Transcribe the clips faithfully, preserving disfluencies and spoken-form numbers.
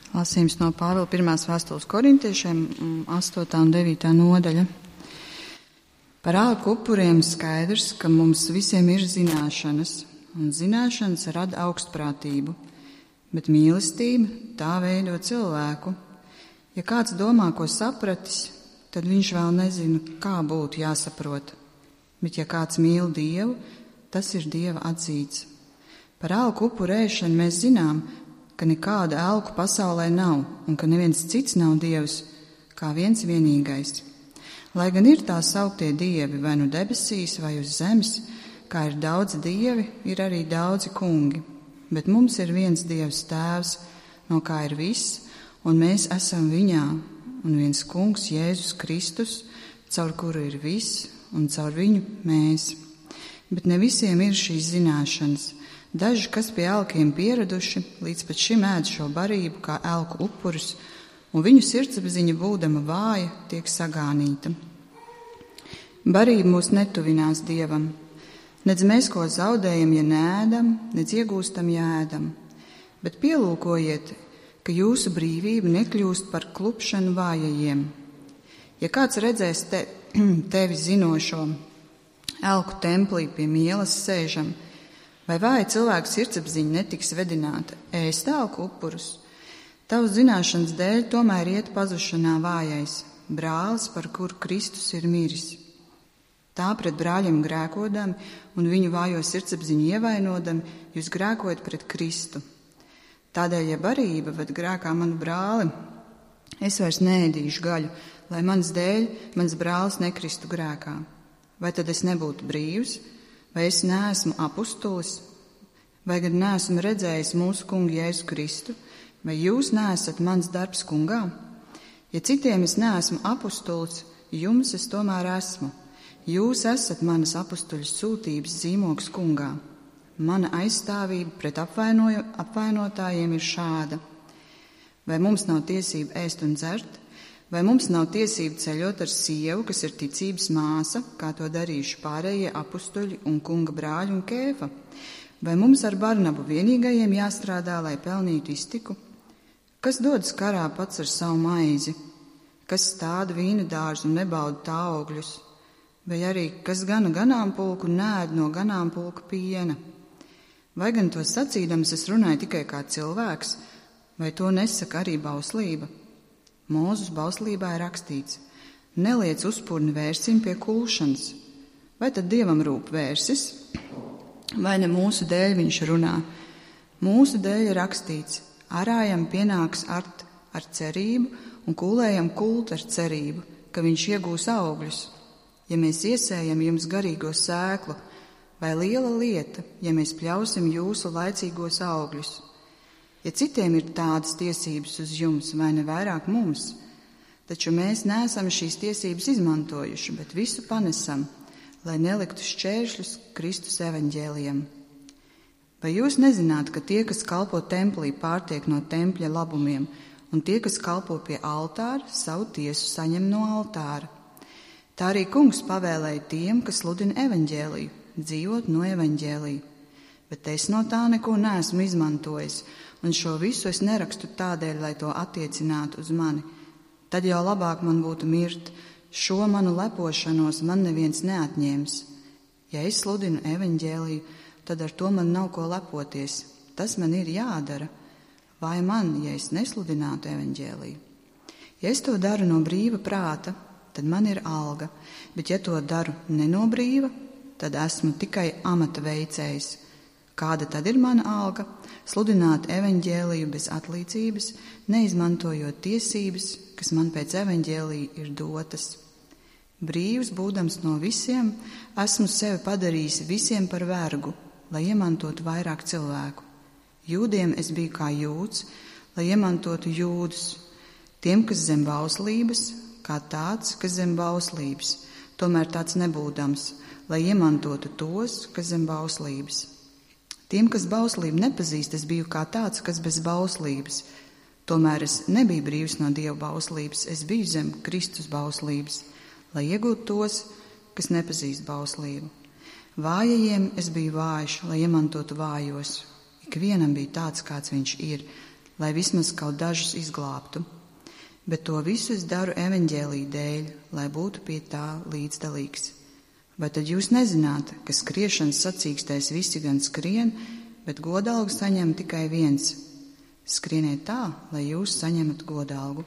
Lasījums no Pāvila pirmās vēstules korintiešiem, astotā un devītā nodaļa. Par āku upuriem skaidrs, ka mums visiem ir zināšanas, un zināšanas rada augstprātību, bet mīlestība tā veido cilvēku. Ja kāds domā, ko sapratis, tad viņš vēl nezina, kā būtu jāsaprot. Bet ja kāds mīl Dievu, tas ir Dieva atzīts. Par āku upurēšanu mēs zinām, ka nekāda elku pasaulē nav, un ka neviens cits nav Dievs, kā viens vienīgais. Lai gan ir tā sauktie dievi, vai nu debesīs, vai uz zemes, kā ir daudzi dievi, ir arī daudzi kungi. Bet mums ir viens Dievs Tēvs, no kā ir viss, un mēs esam viņā, un viens kungs Jēzus Kristus, caur kuru ir viss, un caur viņu mēs. Bet ne visiem ir šīs zināšanas. Daži, kas pie elkiem pieraduši, līdz pat šim ēd šo barību kā elku upurus, un viņu sirdsapziņa būdama vāja tiek sagānīta. Barība mūs netuvinās Dievam. Nedz mēs ko zaudējam, ja neēdam, nedz iegūstam, ja ēdam. Bet pielūkojiet, ka jūsu brīvība nekļūst par klupšanu vājajiem. Ja kāds redzēs te, tevi zinošo elku templī pie mielas sēžam, vai vāja cilvēku sirdsapziņa netiks vedināta ēst elku upurus? Tavas zināšanas dēļ tomēr iet pazušanā vājais, brālis, par kuru Kristus ir miris. Tā pret brāļiem grēkodami un viņu vājo sirdsapziņu ievainodami, jūs grēkojat pret Kristu. Tādēļ, ja barība ved grēkā manu brāli, es vairs neēdīšu gaļu, lai mans dēļ mans brālis nekristu grēkā. Vai tad es nebūtu brīvs? Vai es neesmu apustulis? Vai gan neesmu redzējis mūsu kungu Jēzu Kristu? Vai jūs neesat mans darbs kungā? Ja citiem es neesmu apustulis, jums es tomēr esmu. Jūs esat manas apustuļu sūtības zīmogs kungā. Mana aizstāvība pret apvainotājiem ir šāda. Vai mums nav tiesība ēst un dzert? Vai mums nav tiesība ceļot ar sievu, kas ir ticības māsa, kā to darījuši pārējie apustuļi un kunga brāļi un Kēfa? Vai mums ar Barnabu vienīgajiem jāstrādā, lai pelnītu iztiku? Kas dodas karā pats ar savu maizi? Kas stāda vīna dārzu un nebauda tā augļus? Vai arī kas gana ganāmpulku un neēd no ganāmpulka piena? Vai gan to sacīdams es runāju tikai kā cilvēks, vai to nesaka arī bauslība? Mūzes bauslībā ir rakstīts: neliec uzpurni vērsim pie kulšanas. Vai tad Dievam rūp vērsis? Vai ne mūsu dēļ viņš runā? Mūsu dēļ ir rakstīts: arājam pienāks art ar cerību un kūlējam kult ar cerību, ka viņš iegūs augļus. Ja mēs iesējam jums garīgo sēklu, vai liela lieta, ja mēs pļausim jūsu laicīgos augļus. Ja citiem ir tādas tiesības uz jums, vai ne vairāk mums, taču mēs neesam šīs tiesības izmantojuši, bet visu panesam, lai neliktu šķēršļus Kristus evaņģēlijam. Vai jūs nezināt, ka tie, kas kalpo templī, pārtiek no tempļa labumiem, un tie, kas kalpo pie altāra, savu tiesu saņem no altāra? Tā arī kungs pavēlēja tiem, kas sludina evaņģēliju, dzīvot no evaņģēlija. Bet es no tā neko neesmu izmantojis, un šo visu es nerakstu tādēļ, lai to attiecinātu uz mani. Tad jau labāk man būtu mirt, šo manu lepošanos man neviens neatņēms. Ja es sludinu evaņģēliju, tad ar to man nav ko lepoties. Tas man ir jādara. Vai man, ja es nesludinātu evaņģēliju? Ja es to daru no brīva prāta, tad man ir alga, bet ja to daru ne no brīva, tad esmu tikai amata veicējs. Kāda tad ir mana alga? Sludināt evaņģēliju bez atlīdzības, neizmantojot tiesības, kas man pēc evaņģēlija ir dotas. Brīvs būdams no visiem, esmu sevi padarījis visiem par vergu, lai iemantotu vairāk cilvēku. Jūdiem es biju kā jūds, lai iemantotu jūdus. Tiem, kas zem bauslības, kā tāds, kas zem bauslības, tomēr tāds nebūdams, lai iemantotu tos, kas zem bauslības. Tiem, kas bauslību nepazīst, es biju kā tāds, kas bez bauslības. Tomēr es nebiju brīvs no Dieva bauslības, es biju zem Kristus bauslības, lai iegūtu tos, kas nepazīst bauslību. Vājajiem es biju vājš, lai iemantotu vājos. Ikvienam bija tāds, kāds viņš ir, lai vismaz kaut dažus izglābtu. Bet to visu es daru evaņģēlija dēļ, lai būtu pie tā līdzdalīgs. Vai tad jūs nezināt, ka skriešanas sacīkstēs visi gan skrien, bet godalgu saņem tikai viens? Skrieniet tā, lai jūs saņemat godalgu.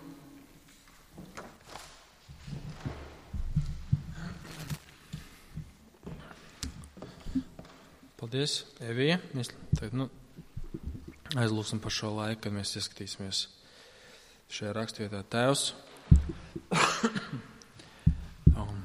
Paldies, Evija. Mēs tagad, nu, aizlūksim par šo laiku, kad mēs ieskatīsimies šajā rakstvietā. Tēvs, um,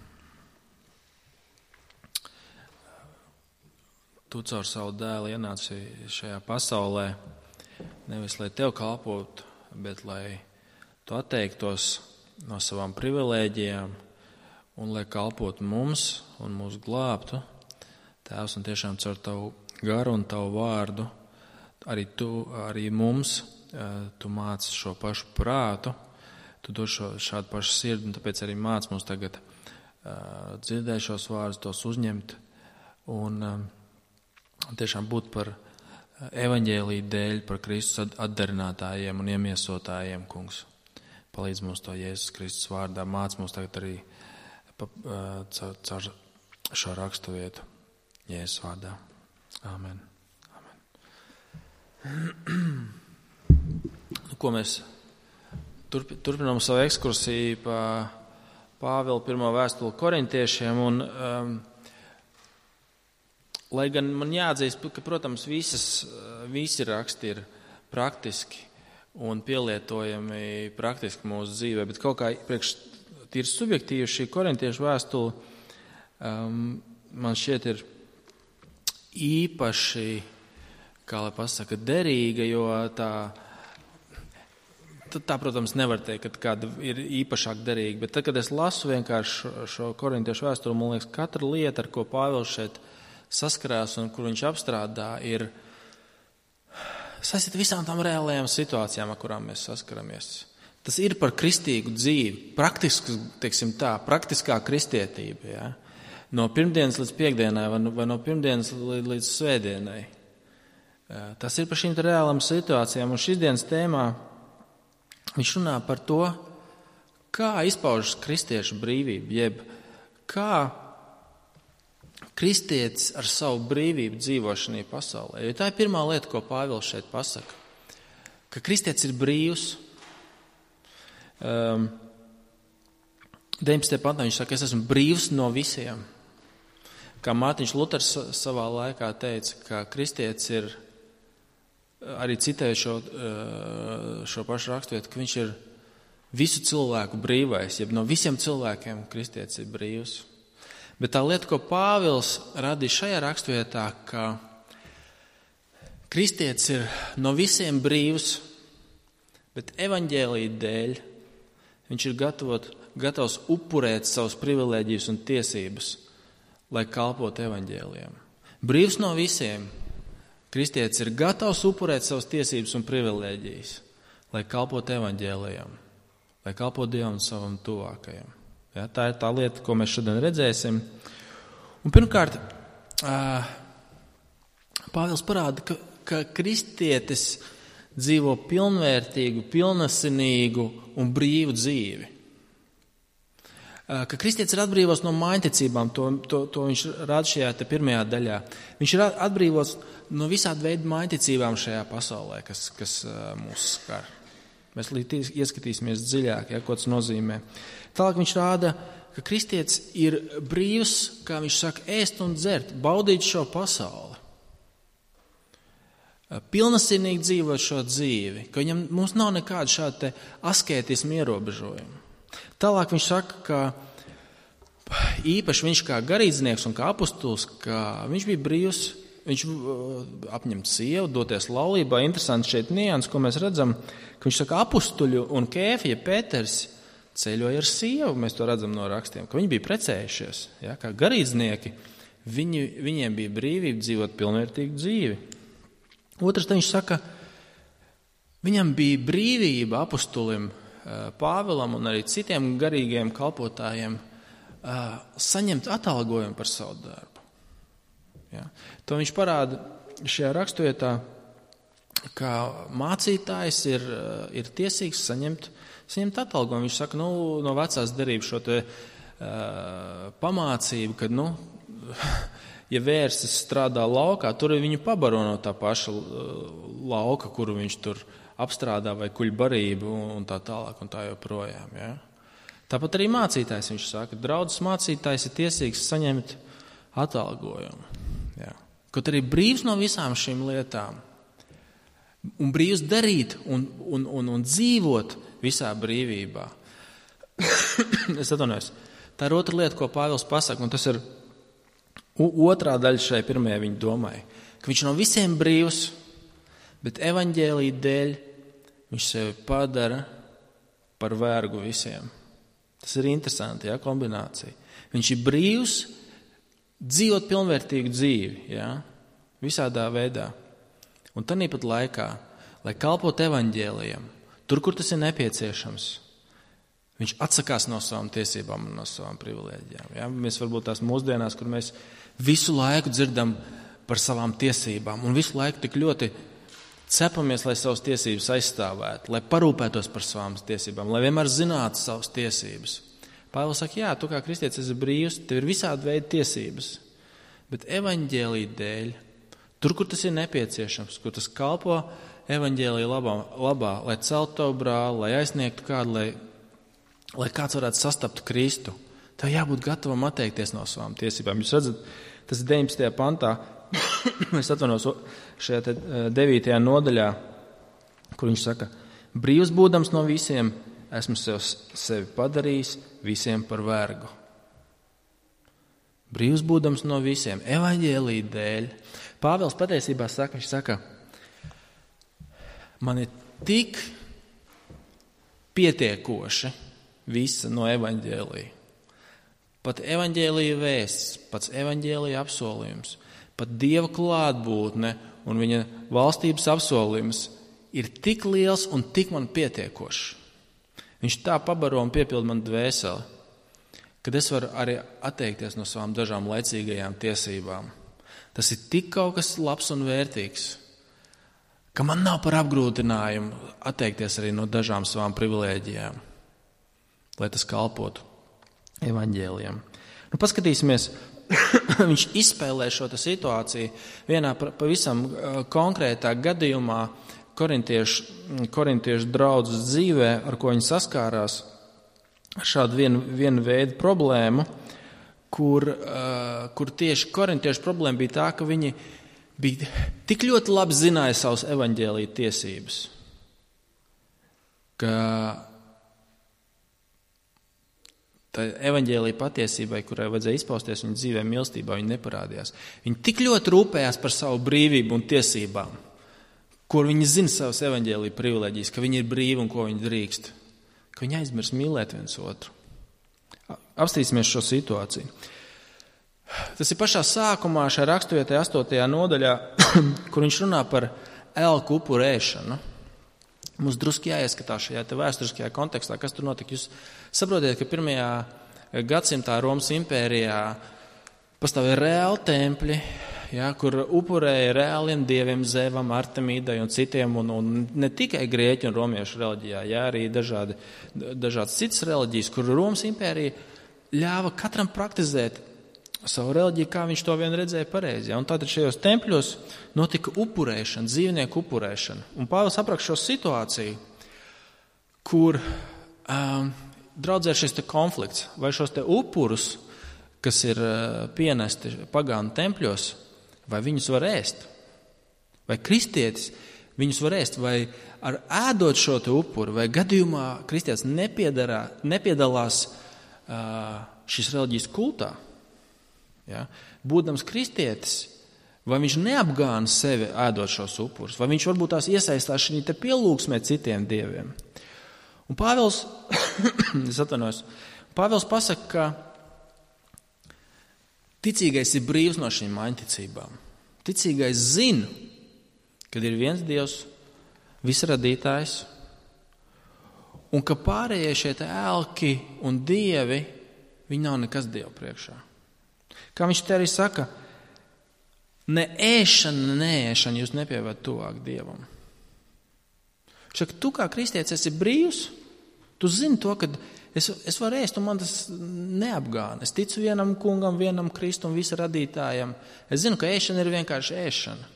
tu caur savu dēlu ienāci šajā pasaulē, nevis lai tev kalpotu, bet lai tu atteiktos no savām privilēģijām un lai kalpotu mums un mūs glābtu. Tēvs, un tiešām caur tavu garu un tavu vārdu, arī tu, arī mums, tu māci šo pašu prātu, tu dod šo, šādu pašu sirdi, un tāpēc arī māci mums tagad uh, dzirdēt šos vārdus, tos uzņemt, un uh, tiešām būt par evaņģēlija dēļ, par Kristus atdarinātājiem un iemiesotājiem, kungs. Palīdz mums to Jēzus Kristus vārdā, māci mums tagad arī pa, uh, caur, caur šo rakstu vietu. Jēzus vārdā. Āmen. Āmen. Nu, ko mēs turp, turpinām savu ekskursiju pa Pāvila pirmo vēstuli korintiešiem, un um, lai gan man jāatzīst, ka, protams, visas, visi raksti ir praktiski un pielietojami praktiski mūsu dzīvē, bet kaut kā priekš tīri subjektīvi šī korintiešu vēstule um, man šķiet ir īpaši, kā lai pasaka, derīga, jo tā, tā, protams, nevar teikt, ka kāda ir īpašāk derīga, bet tad, kad es lasu vienkārši šo, šo korintiešu vēsturi, man liekas, katra lieta, ar ko Pāvils šeit saskarās un kur viņš apstrādā, ir saistīta visām tām reālajām situācijām, ar kurām mēs saskaramies. Tas ir par kristīgu dzīvi, praktisks, teiksim tā, praktiskā kristietība, ja? No pirmdienas līdz piekdienai vai no, vai no pirmdienas līdz, līdz svētdienai. Tas ir par šīm reālām situācijām, un šīs dienas tēmā viņš runā par to, kā izpaužas kristiešu brīvība, jeb kā kristietis ar savu brīvību dzīvo šajā pasaulē. Jo tā ir pirmā lieta, ko Pāvils šeit pasaka, ka kristietis ir brīvs. Um, deviņpadsmitajā pantā viņš saka, es esmu brīvs no visiem. Kā Mārtiņš Luters savā laikā teica, ka kristietis ir, arī citēja šo, šo pašu raksturvietu, ka viņš ir visu cilvēku brīvais, jeb no visiem cilvēkiem kristietis ir brīvs. Bet tā lieta, ko Pāvils radīja šajā raksturvietā, ka kristietis ir no visiem brīvs, bet evaņģēlija dēļ viņš ir gatavot, gatavs upurēt savas privilēģijas un tiesības, lai kalpotu evaņģēlijam. Brīvs no visiem. Kristietis ir gatavs upurēt savas tiesības un privilēģijas, lai kalpotu evaņģēlijam, lai kalpotu Dievam un savam tuvākajam. Ja, tā ir tā lieta, ko mēs šodien redzēsim. Un pirmkārt, Pāvils parāda, ka, ka kristietis dzīvo pilnvērtīgu, pilnasinīgu un brīvu dzīvi. Ka kristietis ir atbrīvots no mājticībām, to, to, to viņš rāda šajā te pirmajā daļā. Viņš ir atbrīvots no visāda veida mājticībām šajā pasaulē, kas, kas mūs skar. Mēs līdz ieskatīsimies dziļāk, ja, ko tas nozīmē. Tālāk viņš rāda, ka kristietis ir brīvs, kā viņš saka, ēst un dzert, baudīt šo pasauli. Pilnasinīgi dzīvot šo dzīvi, ka viņam mums nav nekāda šāda te askētisma ierobežojuma. Tālāk viņš saka, ka īpaši viņš kā garīdznieks un kā apustulis, ka viņš bija brīvs, viņš apņemt sievu, doties laulībā. Interesanti šeit nians, ko mēs redzam, ka viņš saka, apustuļu un Kēfa, ja Pēters ceļoja ar sievu, mēs to redzam no rakstiem, ka viņi bija precējušies, ja, kā garīdznieki, viņi, viņiem bija brīvība dzīvot pilnvērtīgu dzīvi. Otrs, viņš saka, viņam bija brīvība apustulim Pāvilam un arī citiem garīgiem kalpotājiem saņemt atalgojumu par savu darbu. Ja? To viņš parāda šajā raksturvietā ka mācītājs ir, ir tiesīgs saņemt, saņemt atalgojumu. Viņš saka, nu, no vecās derības šo te uh, pamācību, ka, nu, ja vērsis strādā laukā, tur viņu pabaro no tā paša lauka, kuru viņš tur apstrādā vai kuļ barību un tā tālāk un tā joprojām. Ja? Tāpat arī mācītājs, viņš saka, draudzes mācītājs ir tiesīgs saņemt atalgojumu. Ja? Kaut arī brīvs no visām šīm lietām un brīvs darīt un, un, un, un dzīvot visā brīvībā. Es atvainojos. Tā ir otra lieta, ko Pāvils pasaka, un tas ir otrā daļa šai pirmajai viņa domai, ka viņš no visiem brīvs, bet evaņģēlija dēļ viņš sevi padara par vergu visiem. Tas ir interesanti, ja, kombinācija. Viņš ir brīvs dzīvot pilnvērtīgu dzīvi, ja, visādā veidā. Un tāpat laikā, lai kalpot evaņģēlijam, tur, kur tas ir nepieciešams, viņš atsakās no savām tiesībām un no savām privilēģijām. Ja? Mēs varbūt tās mūsdienās, kur mēs visu laiku dzirdam par savām tiesībām un visu laiku tik ļoti cepamies, lai savas tiesības aizstāvētu, lai parūpētos par savām tiesībām, lai vienmēr zinātu savas tiesības. Pāvils saka, jā, tu kā kristietis esi brīvs, tev ir visādi veidi tiesības, bet evaņģēlija dēļ, tur, kur tas ir nepieciešams, kur tas kalpo evaņģēlija labā, labā lai celtu tavu brāli, lai aizsniegtu kādu, lai, lai kāds varētu sastapt Kristu, tev jābūt gatavam atteikties no savām tiesībām. Jūs redzat, tas ir deviņpadsmitajā pantā, es atvainos šajā te devītajā nodaļā, kur viņš saka, brīvs būdams no visiem, esmu sev, sevi padarījis visiem par vergu. Brīvs būdams no visiem, evaņģēlija dēļ. Pāvils patiesībā saka, viņš saka, man ir tik pietiekoši visa no evaņģēlija. Pat evaņģēlija vēsts, pats evaņģēlija apsolījums, pat Dieva klātbūtne un viņa valstības apsolījums ir tik liels un tik man pietiekošs. Viņš tā pabaro un piepilda man dvēseli, kad es varu arī atteikties no savām dažām laicīgajām tiesībām. Tas ir tik kaut kas labs un vērtīgs, ka man nav par apgrūtinājumu atteikties arī no dažām savām privilēģijām, lai tas kalpotu evaņģēlijam. Nu, paskatīsimies, viņš izspēlē šo situāciju vienā pavisam konkrētā gadījumā korintiešu, korintiešu draudzes dzīvē, ar ko viņi saskārās ar šādu vienu, vienu veidu problēmu, kur, uh, kur tieši korintiešu problēma bija tā, ka viņi bija tik ļoti labi zināja savas evaņģēlija tiesības, ka tā evaņģēlija patiesībai, kurai vajadzēja izpausties viņa dzīvē mīlestībā, viņa neparādījās. Viņi tik ļoti rūpējās par savu brīvību un tiesībām, kur viņi zina savas evaņģēlija privileģijas, ka viņi ir brīvi un ko viņi drīkst, ka viņi aizmirs mīlēt viens otru. Apstīsimies šo situāciju. Tas ir pašā sākumā šajā raksturvietē astotajā nodaļā, kur viņš runā par elku upurēšanu. Mums drusku jāieskatās šajā te vēsturiskajā kontekstā, kas tur notika. Jūs saprotiet, ka pirmajā gadsimtā Romas impērijā pastāvēja reāli tempļi, ja, kur upurēja reāliem dieviem, Zevam, Artemīdai un citiem, un, un ne tikai grieķu un romiešu reliģijā, ja, arī dažādi, dažādas citas reliģijas, kur Romas impērija ļāva katram praktizēt savu reliģiju, kā viņš to vien redzēja pareizi. Ja? Un tātad šajos tempļos notika upurēšana, dzīvnieku upurēšana. Un Pāvils apraksta šo situāciju, kur um, draudzē ir šis te konflikts, vai šos te upurus, kas ir uh, pienesti pagānu tempļos, vai viņus var ēst. Vai kristietis viņus var ēst, vai ar ēdot šo te upuru, vai gadījumā kristietis nepiedalās uh, šīs reliģijas kultā. Ja? Būdams kristietis, vai viņš neapgāna sevi ēdot šos upurus, vai viņš varbūt tās iesaistās šī te pielūgsmē citiem dieviem. Un Pāvils, es atvainojos, Pāvils pasaka, ka ticīgais ir brīvs no šīm maiņticībām. Ticīgais zina, kad ir viens Dievs, visradītājs, un ka pārējie šie te elki un dievi, viņi nav nekas Dievu priekšā. Kā viņš te arī saka, ne ēšana, ne ēšana jūs nepievērt tuvāk Dievam. Viņš saka, tu kā kristietis esi brīvs, tu zini to, ka es, es varu ēst, un man tas neapgāna. Es ticu vienam kungam, vienam Kristum, visa radītājam. Es zinu, ka ēšana ir vienkārši ēšana.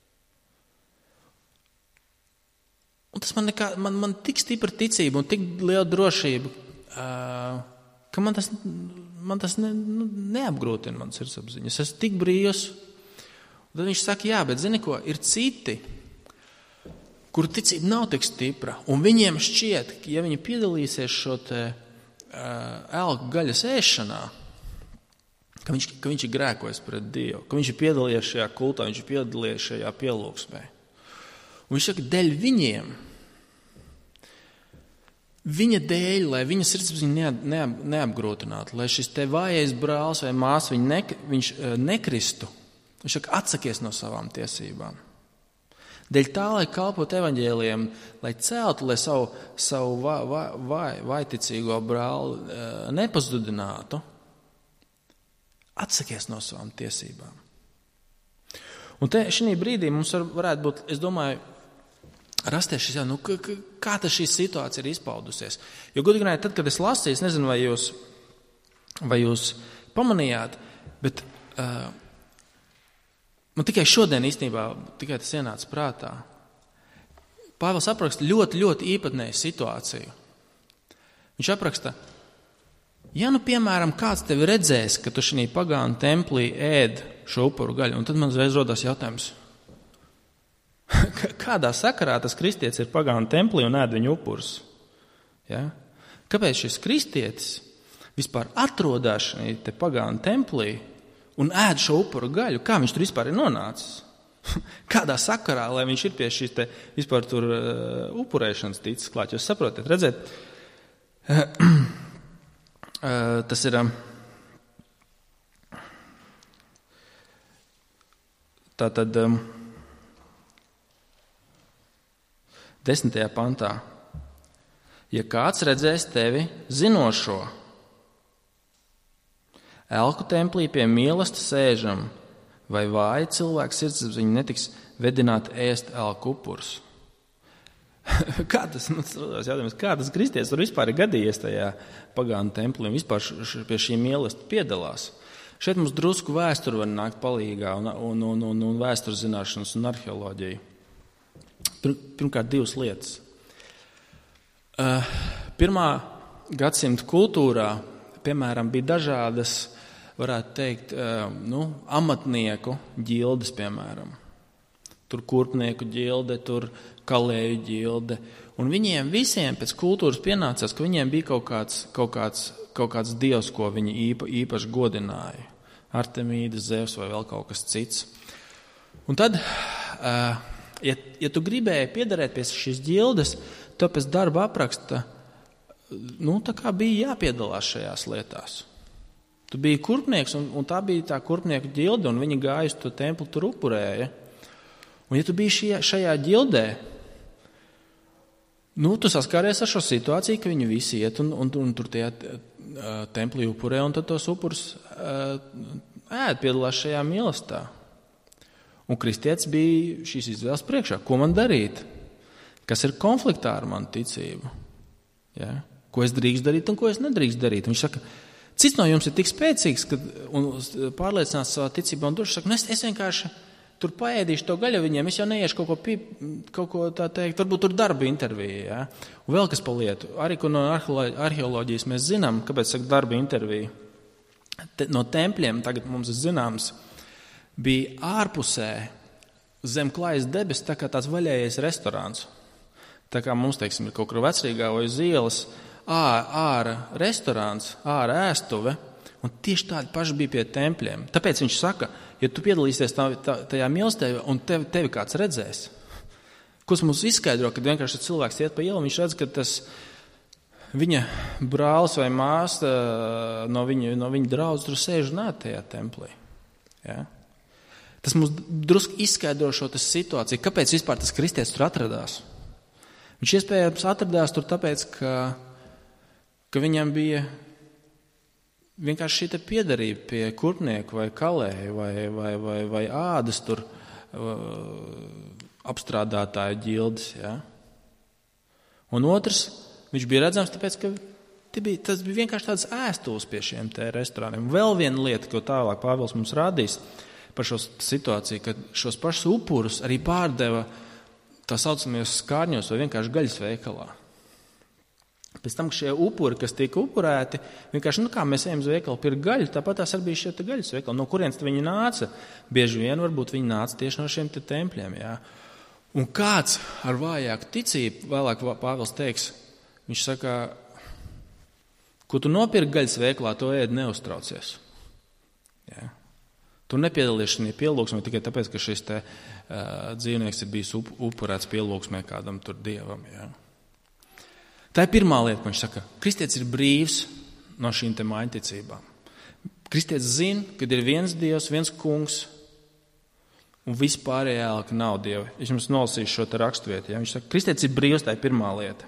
Un tas man, nekā, man, man tik stipra ticība un tik liela drošība, uh, ka man tas, man tas ne, nu, neapgrūtina man sirdsapziņu. Es esmu tik brīvs. Un tad viņš saka, jā, bet zini ko, ir citi, kur ticība nav tik stipra. Un viņiem šķiet, ka ja viņi piedalīsies šo te uh, elku gaļas ēšanā, ka viņš, ka viņš ir grēkojis pret Dievu, ka viņš ir piedalījies šajā kultā, viņš ir piedalījies šajā pielūgsmē. Un viņš saka, dēļ viņiem, viņa dēļ, lai viņa sirdsapziņa neap, neapgrūtinātu, lai šis te vājais brālis vai māsa viņ ne, viņš nekristu, viņš saka, atsakies no savām tiesībām. Dēļ tā, lai kalpot evaņģēlijiem, lai celtu, lai savu, savu vai, vai, vai, vaiticīgo brāli nepazudinātu, atsakies no savām tiesībām. Un te šī brīdī mums var, varētu būt, es domāju, rasties šis, jā, nu, kā, kā tā šī situācija ir izpaudusies. Jo, godīgi runājot, tad, kad es lasīju, es nezinu, vai jūs, vai jūs pamanījāt, bet uh, man tikai šodien īstenībā tikai tas ienāca prātā. Pāvils apraksta ļoti, ļoti īpatnēju situāciju. Viņš apraksta, ja nu, piemēram, kāds tevi redzēs, ka tu šī pagānu templī ēd šo upuru gaļu, un tad man uzreiz rodās jautājums, kādā sakarā tas kristietis ir pagānu templī un ēd viņu upurus? Ja? Kāpēc šis kristietis vispār atrodās šī te pagānu templī un ēd šo upuru gaļu? Kā viņš tur vispār ir nonācis? Kādā sakarā, lai viņš ir pie šīs te vispār tur uh, upurēšanas ticis klāt? Jūs saprotat, redzēt, uh, uh, tas ir... Uh, Tātad um, desmitajā pantā. Ja kāds redzēs tevi zinošo, elku templī pie mīlestas sēžam, vai vāji cilvēks sirdsapziņa netiks vedināt ēst elku upurus? Kā tas, nu, jautājums, kā tas kristietis tur vispār ir gadījies tajā pagānu templī un vispār š, š, pie šī mīlestas piedalās? Šeit mums drusku vēsturi var nākt palīgā un, un, un, un, un vēstures zināšanas un arheoloģija. Pir, pirmkārt, divas lietas. Uh, pirmā gadsimta kultūrā, piemēram, bija dažādas, varētu teikt, uh, nu, amatnieku ģildes, piemēram. Tur kurpnieku ģilde, tur kalēju ģilde. Un viņiem visiem pēc kultūras pienācās, ka viņiem bija kaut kāds, kaut kāds, kaut kāds dievs, ko viņi īpa, īpaši godināja. Artemīda, Zevs vai vēl kaut kas cits. Un tad, ja, ja tu gribēji piederēt pie šīs ģildes, to pēc darba apraksta, nu, tā kā bija jāpiedalās šajās lietās. Tu biji kurpnieks, un, un tā bija tā kurpnieku ģilde, un viņi gāja uz to templi, tur upurēja. Un ja tu biji šajā, šajā ģildē, nu, tu saskāries ar šo situāciju, ka viņi visi iet un, un, un tur tie templī upurē, un tad tos upurus ēd, piedalās šajā mīlestā. Un kristietis bija šīs izvēles priekšā. Ko man darīt? Kas ir konfliktā ar manu ticību? Ja? Ko es drīkst darīt un ko es nedrīkst darīt? Viņš saka, cits no jums ir tik spēcīgs, kad, un pārliecināts savā ticībā, un tur saka, nu, es, es vienkārši tur paēdīšu to gaļu viņiem, es jau neiešu kaut ko, pī, kaut ko tā teikt, varbūt tur darba intervija. Ja? Un vēl kas pa lietu. Arī no arheoloģijas mēs zinām, kāpēc saka darba intervija. Te, no tempļiem, tagad mums ir zināms, bija ārpusē zem klājas debes tā kā tāds vaļējais restorāns. Tā kā mums, teiksim, ir kaut kur Vecrīgā vai uz ielas ār, āra restorāns, āra ēstuve, un tieši tādi paši bija pie tempļiem. Tāpēc viņš saka, ja tu piedalīsies tā, tā, tajā mīlestībā un tevi, tevi kāds redzēs, ko mums izskaidro, kad vienkārši cilvēks iet pa ielu, viņš redz, ka tas viņa brālis vai māsa no viņa, no viņa draudz tur sēž un ēd tajā templī. Ja? Tas mums drusku izskaidro šo situāciju, kāpēc vispār tas kristietis tur atradās. Viņš iespējams atradās tur tāpēc, ka, ka viņam bija vienkārši šī te piederība pie kurpnieku vai kalēju vai, vai, vai, vai ādas tur uh, apstrādātāju ģildes. Ja? Un otrs, viņš bija redzams, tāpēc, ka bija, tas bija vienkārši tāds ēstulis pie šiem te restorāniem. Vēl viena lieta, ko tālāk Pāvils mums rādīs par šo situāciju, ka šos pašus upurus arī pārdeva tā saucamajos skārņos vai vienkārši gaļas veikalā. Pēc tam, ka šie upuri, kas tika upurēti, vienkārši, nu kā mēs ejam uz veikalu pirkt gaļu, tāpat tās arī bija šie te gaļas veikali. No kurienes viņi nāca? Bieži vien varbūt viņi nāca tieši no šiem te tempļiem, jā. Un kāds ar vājāku ticību, vēlāk Pāvils teiks, viņš saka, ko tu nopirki gaļas veikalā, to ēd neuztraucies. Jā. Tu nepiedalies šajā pielūgsmē tikai tāpēc, ka šis te uh, dzīvnieks ir bijis up, upurēts pielūgsmē kādam tur dievam, jā. Tā ir pirmā lieta, ko viņš saka. Kristietis ir brīvs no šīm te maiņticībām. Kristietis zina, kad ir viens dievs, viens kungs un vispārējā ēlka nav dievi. Es jums nolasīšu šo te raksturvietu. Ja? Viņš saka, kristietis ir brīvs, tā ir pirmā lieta.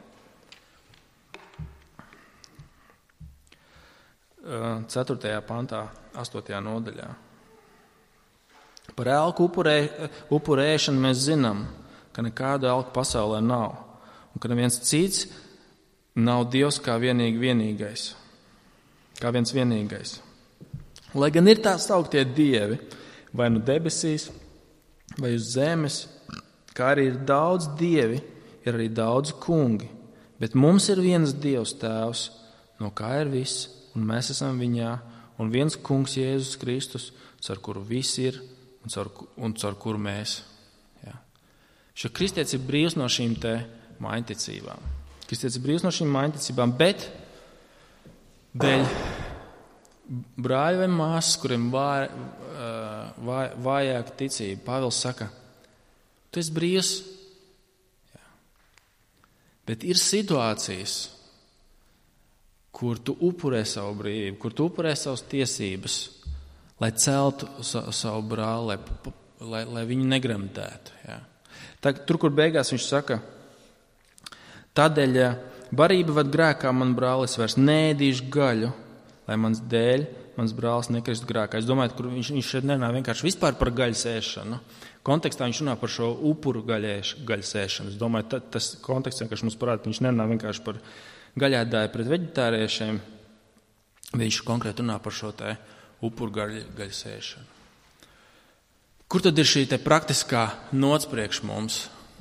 ceturtajā pantā, astotajā nodaļā. Par ēlku upurē, upurēšanu mēs zinām, ka nekāda ēlka pasaulē nav. Un ka neviens cits nav Dievs kā vienīgi vienīgais. Kā viens vienīgais. Lai gan ir tā sauktie dievi, vai nu debesīs, vai uz zemes, kā arī ir daudz dievi, ir arī daudz kungi. Bet mums ir viens Dievs tēvs, no kā ir viss, un mēs esam viņā, un viens kungs Jēzus Kristus, caur kuru viss ir, un caur, un caur kuru mēs. Jā. Šo kristietis ir brīvs no šīm te maiņticībām. Kristietis ir brīvs no šīm maiņticībām, bet dēļ brāļi vai māsas, kuriem vāj, vāj, vājāk ticība, Pāvils saka, tu esi brīvs, jā. Bet ir situācijas, kur tu upurē savu brīvību, kur tu upurē savas tiesības, lai celtu sa, savu brāli, lai, lai, lai viņu negremdētu. Jā. Tā, tur, kur beigās viņš saka, tādēļ barība vad grēkā man brālis vairs neēdīšu gaļu, lai mans dēļ, mans brālis nekristu grēkā. Es domāju, ka viņš, viņš šeit nerunā vienkārši vispār par gaļas ēšanu. Kontekstā viņš runā par šo upuru gaļēš, gaļas ēšanu. Es domāju, ta, tas konteksts vienkārši mums parāda, viņš nerunā vienkārši par gaļēdāju pret veģetāriešiem, viņš konkrēti runā par šo te upuru gaļ, gaļas ēšanu. Kur tad ir šī te praktiskā nots priekš mums,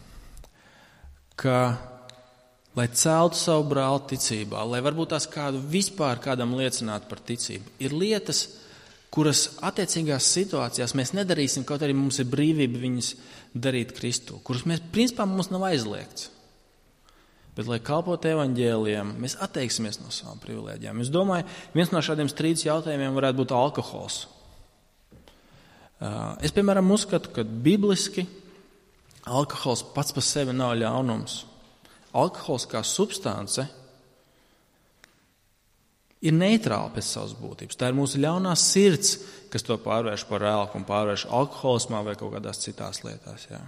ka lai celtu savu brāli ticībā, lai varbūt tās kādu vispār kādam liecinātu par ticību. Ir lietas, kuras attiecīgās situācijās mēs nedarīsim, kaut arī mums ir brīvība viņas darīt Kristu, kuras mēs, principā, mums nav aizliegts. Bet, lai kalpotu evaņģēlijam, mēs atteiksimies no savām privilēģijām. Es domāju, viens no šādiem strīdus jautājumiem varētu būt alkohols. Es, piemēram, uzskatu, ka bibliski alkohols pats par sevi nav ļaunums. Alkohols kā substance ir neitrāla pēc savas būtības. Tā ir mūsu ļaunā sirds, kas to pārvērš par ēlku un pārvērš alkoholismā vai kaut kādās citās lietās. Jā.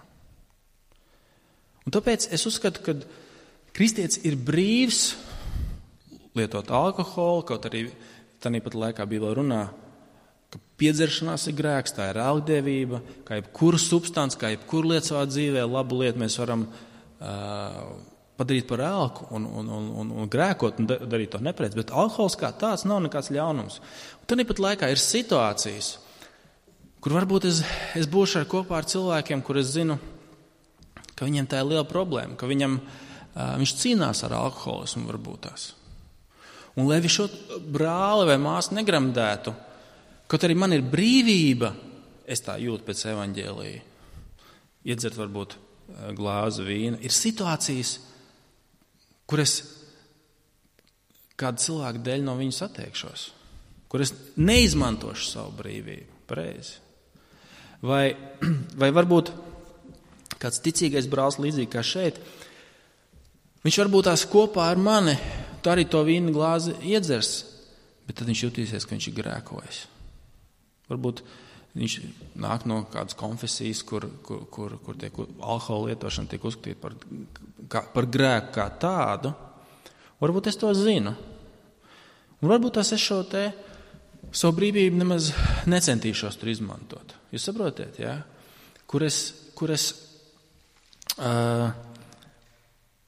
Un tāpēc es uzskatu, ka kristietis ir brīvs lietot alkoholu, kaut arī tāpat laikā Bībelē runā, ka piedzeršanās ir grēks, tā ir ēlkdievība, kā jebkura substance, kā jebkura lieta savā dzīvē, labu lietu mēs varam uh, padarīt par ēlku un, un, un, un, un grēkot un darīt to nepareizi, bet alkohols kā tāds nav nekāds ļaunums. Un tāpat laikā ir situācijas, kur varbūt es, es būšu ar kopā ar cilvēkiem, kur es zinu, ka viņiem tā ir liela problēma, ka viņam, uh, viņš cīnās ar alkoholismu varbūt tās. Un lai viņš šo brāli vai māsu negramdētu, kaut arī man ir brīvība, es tā jūtu pēc evaņģēlija, iedzert varbūt uh, glāzi vīna, ir situācijas, kur es kādu cilvēku dēļ no viņas atteikšos, kur es neizmantošu savu brīvību, pareizi. Vai, vai varbūt kāds ticīgais brālis līdzīgi kā šeit, viņš varbūt tās kopā ar mani, tā arī to vīna glāzi iedzers, bet tad viņš jutīsies, ka viņš ir grēkojis. Varbūt viņš nāk no kādas konfesijas, kur, kur, kur, kur tiek alkohola lietošana tiek uzskatīta par, kā, par grēku kā tādu. Varbūt es to zinu. Un varbūt es šo te savu brīvību nemaz necentīšos tur izmantot. Jūs saprotiet, jā? Kur es, kur es uh,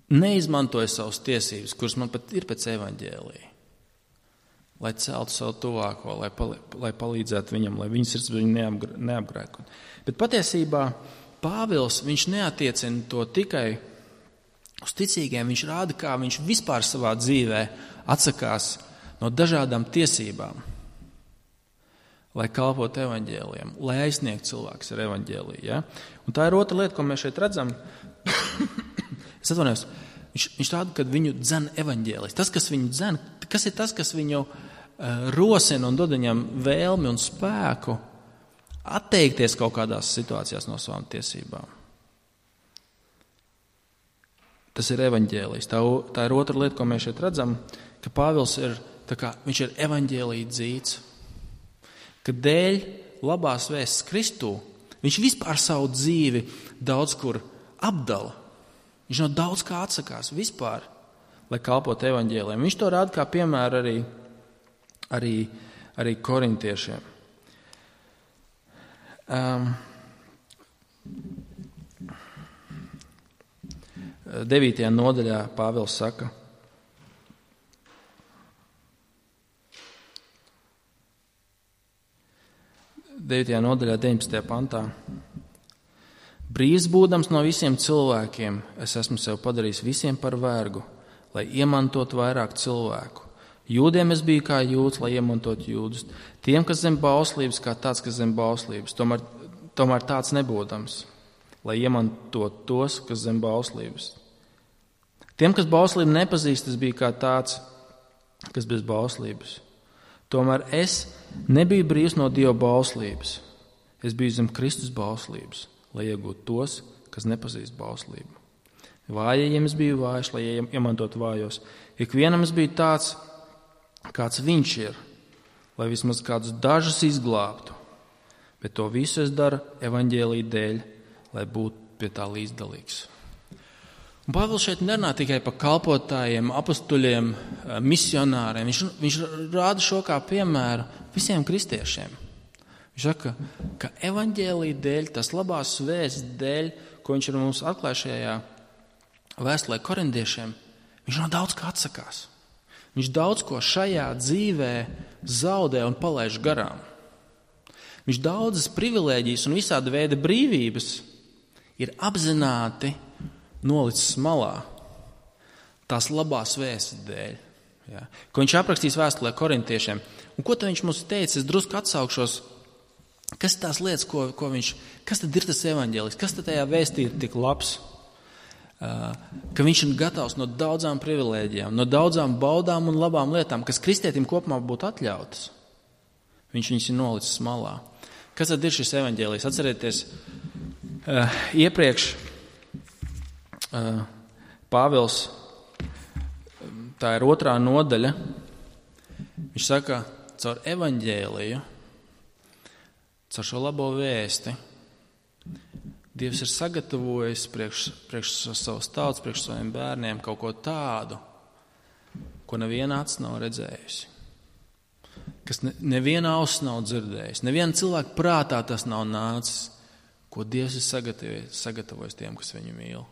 neizmantoju savas tiesības, kuras man pat ir pēc evaņģēlija, lai celtu savu tuvāko, lai, pali, lai palīdzētu viņam, lai viņas sirds viņu neapgrēkot. Bet patiesībā Pāvils, viņš neatiecina to tikai uz ticīgiem, viņš rāda, kā viņš vispār savā dzīvē atsakās no dažādām tiesībām, lai kalpotu evaņģēlijam, lai aizsniegtu cilvēks ar evaņģēliju. Ja? Un tā ir otra lieta, ko mēs šeit redzam. Es atvainojos, viņš, viņš rāda, ka viņu dzen evaņģēlijs. Tas, kas viņu dzen, kas ir tas, kas viņu uh, rosina un dod viņam vēlmi un spēku atteikties kaut kādās situācijās no savām tiesībām. Tas ir evaņģēlijs. Tā, tā ir otra lieta, ko mēs šeit redzam, ka Pāvils ir, tā kā, viņš ir evaņģēlija dzīts, ka dēļ labās vēstas Kristū viņš vispār savu dzīvi daudz kur apdala. Viņš no daudz kā atsakās vispār, lai kalpotu evaņģēlijam. Viņš to rāda kā piemēru arī, arī, arī korintiešiem. Um, devītajā nodaļā Pāvils saka, devītajā nodaļā, deviņpadsmitajā pantā. Brīvs būdams no visiem cilvēkiem, es esmu sev padarījis visiem par vergu, lai iemantot vairāk cilvēku. Jūdiem es biju kā jūds, lai iemantot jūdus. Tiem, kas zem bauslības, kā tāds, kas zem bauslības. Tomēr, tomēr tāds nebūdams, lai iemantot tos, kas zem bauslības. Tiem, kas bauslību nepazīst, es biju kā tāds, kas bez bauslības. Tomēr es nebiju brīvs no Dieva bauslības. Es biju zem Kristus bauslības, lai iegūtu tos, kas nepazīst bauslību. Vājajiem es biju vājš, lai iemantot vājos. Ikvienam es biju tāds, kāds viņš ir, lai vismaz kādus dažus izglābtu. Bet to visu es daru evaņģēlija dēļ, lai būtu pie tā līdzdalīgs. Un Pāvils šeit nerunā tikai par kalpotājiem, apostuļiem, misionāriem. Viņš, viņš rāda šo kā piemēru visiem kristiešiem. Viņš saka, ka evaņģēlija dēļ, tas labās vēsts dēļ, ko viņš ir mums atklājis šajā vēstulē korintiešiem, viņš no daudz kā atsakās. Viņš daudz ko šajā dzīvē zaudē un palaiž garām. Viņš daudzas privilēģijas un visāda veida brīvības ir apzināti nolicis malā tās labās vēstas dēļ, ja, ko viņš aprakstīs vēstulē korintiešiem. Un ko tad viņš mums teica? Es drusku atsaukšos, kas ir tās lietas, ko, ko viņš, kas tad ir tas evaņģēlijs, kas tad tajā vēstī ir tik labs, uh, ka viņš ir gatavs no daudzām privilēģijām, no daudzām baudām un labām lietām, kas kristietim kopumā būtu atļautas. Viņš viņus ir nolicis malā. Kas tad ir šis evaņģēlijs? Atcerieties, uh, iepriekš Uh, Pāvils, tā ir otrā nodaļa, viņš saka, caur evaņģēliju, caur šo labo vēsti, Dievs ir sagatavojis priekš, priekš savas tautas, priekš saviem bērniem kaut ko tādu, ko neviena acs nav redzējusi, kas ne, neviena auss nav dzirdējusi, neviena cilvēka prātā tas nav nācis, ko Dievs ir sagatavojis, sagatavojis tiem, kas viņu mīl.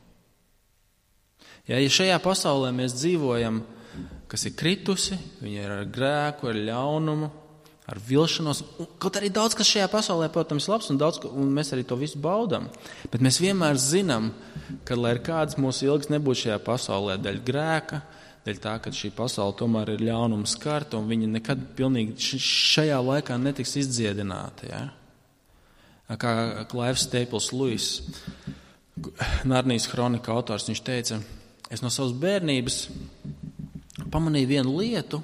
Ja, ja šajā pasaulē mēs dzīvojam, kas ir kritusi, viņa ir ar grēku, ar ļaunumu, ar vilšanos, kaut arī daudz, kas šajā pasaulē, protams, ir labs un daudz, un mēs arī to visu baudam, bet mēs vienmēr zinām, ka, lai ir kādas mūsu ilgas nebūtu šajā pasaulē, dēļ grēka, dēļ tā, ka šī pasaule tomēr ir ļaunuma skarta, un viņa nekad pilnīgi šajā laikā netiks izdziedināta. Ja? Kā Klaivs Staples Lewis, Narnijas kronika autors, viņš teica, es no savas bērnības pamanīju vienu lietu,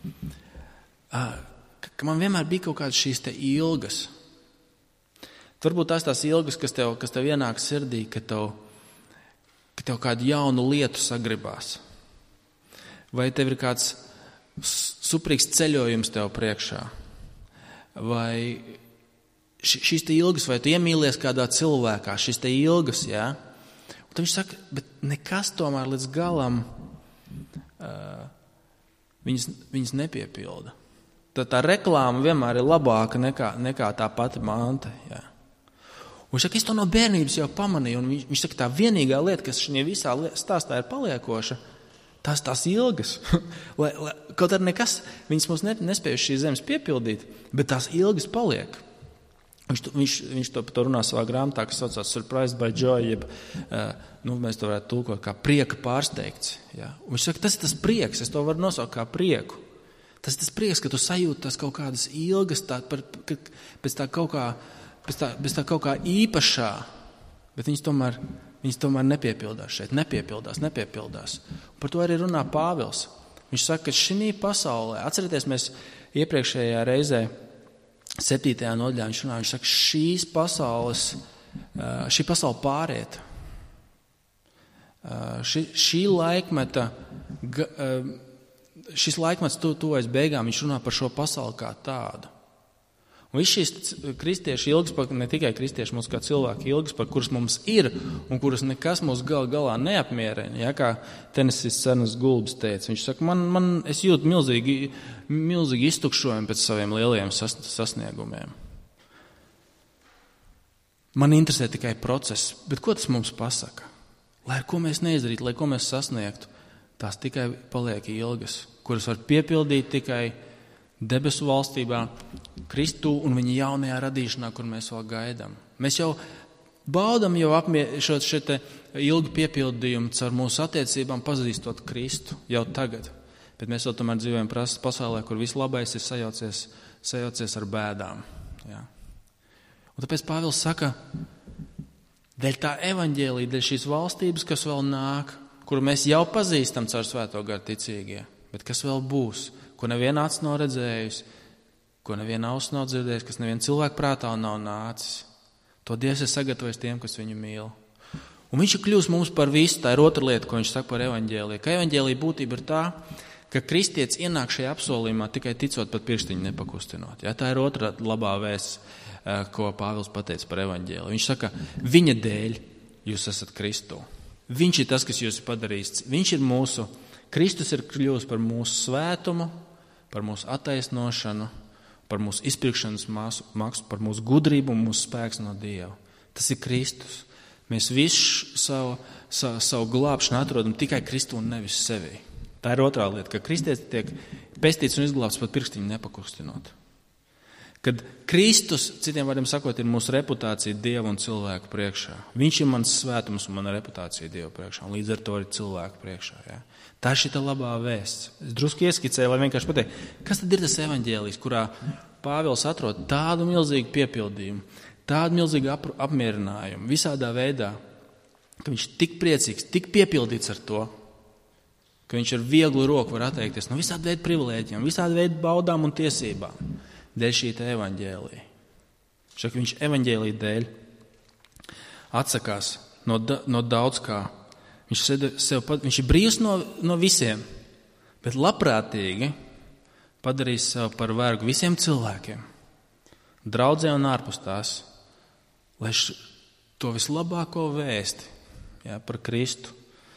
ka man vienmēr bija kaut kādas šīs te ilgas. Varbūt tās tās ilgas, kas tev, kas tev ienāk sirdī, ka tev, ka tev kādu jaunu lietu sagribās. Vai tev ir kāds suprīgs ceļojums tev priekšā. Vai šīs te ilgas, vai tu iemīlies kādā cilvēkā, šīs te ilgas, jā. Un tad viņš saka, bet nekas tomēr līdz galam uh, viņas, viņas nepiepilda. Tad tā reklāma vienmēr ir labāka nekā, nekā tā pati manta, jā. Un viņš saka, es to no bērnības jau pamanīju, un viņš, viņš saka, tā vienīgā lieta, kas šajā visā stāstā ir paliekoša, tās tās ilgas. lai, lai, kaut arī nekas, viņas mums ne, nespēja šīs zemes piepildīt, bet tās ilgas paliek. Viņš, viņš, viņš to, to runā savā grāmatā, kas saucās Surprised by Joy, jeb, uh, nu, mēs to varētu tulkot kā prieka pārsteigts. Ja? Un viņš saka, tas ir tas prieks, es to varu nosaukt kā prieku. Tas ir tas prieks, ka tu sajūti tās kaut kādas ilgas, tā, par, ka, pēc, tā kaut kā, pēc, tā, pēc tā kaut kā īpašā, bet viņas tomēr, viņas tomēr nepiepildās šeit, nepiepildās, nepiepildās. Un par to arī runā Pāvils. Viņš saka, ka šī pasaulē, atcerieties, mēs iepriekšējā reizē, septītajā nodaļā viņš runā, viņš saka, šīs pasaules, šī pasaule pāriet. Ši, šī laikmeta, šis laikmets tu, tuvojas beigām, viņš runā par šo pasauli kā tādu. Un viss šīs kristieši ilgas, par, ne tikai kristieši, mums kā cilvēki ilgas, par kuras mums ir un kuras nekas mūs gal galā neapmierina. Ja, kā tenisists Cernas Gulbis teica, viņš saka, man, man, es jūtu milzīgi, milzīgi iztukšojumu pēc saviem lielajiem sas, sasniegumiem. Man interesē tikai process, bet ko tas mums pasaka? Lai ar ko mēs neizdarītu, lai ko mēs sasniegtu, tās tikai paliek ilgas, kuras var piepildīt tikai debesu valstībā, Kristu un viņa jaunajā radīšanā, kur mēs vēl gaidām. Mēs jau baudam jau apmier, šo, šo te ilgu piepildījumu caur mūsu attiecībām, pazīstot Kristu jau tagad. Bet mēs vēl tomēr dzīvojam pasaulē, kur viss labais ir sajaucies, sajaucies ar bēdām. Ja. Un tāpēc Pāvils saka, dēļ tā evaņģēlija, dēļ šīs valstības, kas vēl nāk, kuru mēs jau pazīstam caur Svēto garu ticīgie, bet kas vēl būs, ko neviena acs nav redzējusi, ko neviena auss nav dzirdējusi, kas neviena cilvēka prātā nav nācis. To Dievs ir sagatavojis tiem, kas viņu mīl. Un viņš ir kļūst mums par visu. Tā ir otra lieta, ko viņš saka par evaņģēliju. Ka evaņģēlija būtība ir tā, ka kristietis ienāk šajā apsolījumā tikai ticot, pat pirkstiņu nepakustinot. Ja, tā ir otra labā vēsts, ko Pāvils pateica par evaņģēliju. Viņš saka, viņa dēļ jūs esat Kristu. Viņš ir tas, kas jūs ir padarījis. Viņš ir mūsu, Kristus ir kļūst par mūsu svētumu, par mūsu attaisnošanu, par mūsu izpirkšanas maksu, par mūsu gudrību un mūsu spēks no Dieva. Tas ir Kristus. Mēs visu savu, savu, savu glābšanu atrodam tikai Kristu un nevis sevī. Tā ir otrā lieta, ka kristietis tiek pestīts un izglābts pat pirkstiņu nepakustinot. Kad Kristus, citiem vārdiem sakot, ir mūsu reputācija Dieva un cilvēku priekšā. Viņš ir mans svētums un mana reputācija Dieva priekšā, un līdz ar to arī cilvēku priekšā. Ja? Tā ir šita labā vēsts. Es drusku ieskicēju, lai vienkārši pateiktu, kas tad ir tas evaņģēlijs, kurā Pāvils atrod tādu milzīgu piepildījumu, tādu milzīgu ap, apmierinājumu, visādā veidā, ka viņš tik priecīgs, tik piepildīts ar to, ka viņš ar vieglu roku var atteikties no visāda veida privilēģiem, visāda veida baudām un tiesībām, dēļ šī te evaņģēlija. Šak viņš evaņģēlija dēļ atsakās no, da, no daudz kā. Viņš, sev, sev, viņš ir brīvs no, no visiem, bet labprātīgi padarīs sev par vergu visiem cilvēkiem, draudzē un ārpus tās, lai š, to vislabāko vēsti, jā, par Kristu,